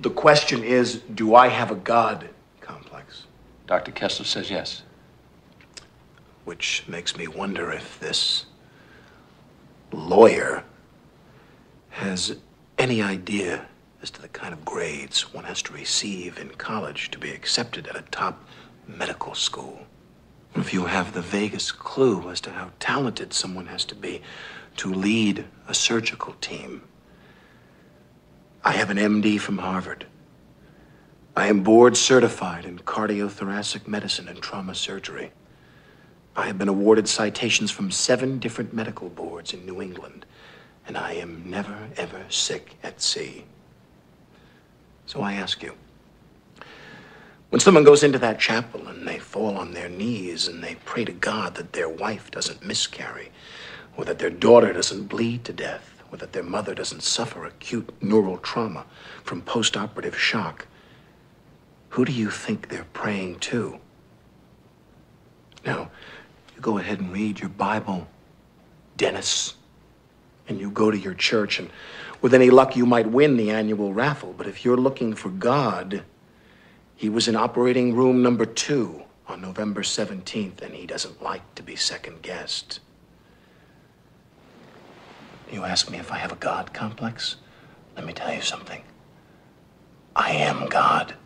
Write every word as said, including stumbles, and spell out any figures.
The question is, do I have a God complex? Doctor Kessler says yes. Which makes me wonder if this lawyer has any idea as to the kind of grades one has to receive in college to be accepted at a top medical school. If you have the vaguest clue as to how talented someone has to be to lead a surgical team. I have an M D from Harvard. I am board certified in cardiothoracic medicine and trauma surgery. I have been awarded citations from seven different medical boards in New England, and I am never, ever sick at sea. So I ask you, when someone goes into that chapel and they fall on their knees and they pray to God that their wife doesn't miscarry, or that their daughter doesn't bleed to death, or that their mother doesn't suffer acute neural trauma from post-operative shock, who do you think they're praying to? Now, you go ahead and read your Bible, Dennis, and you go to your church, and with any luck you might win the annual raffle. But if you're looking for God, he was in operating room number two on November seventeenth, and he doesn't like to be second-guessed. You ask me if I have a God complex? Let me tell you something. I am God.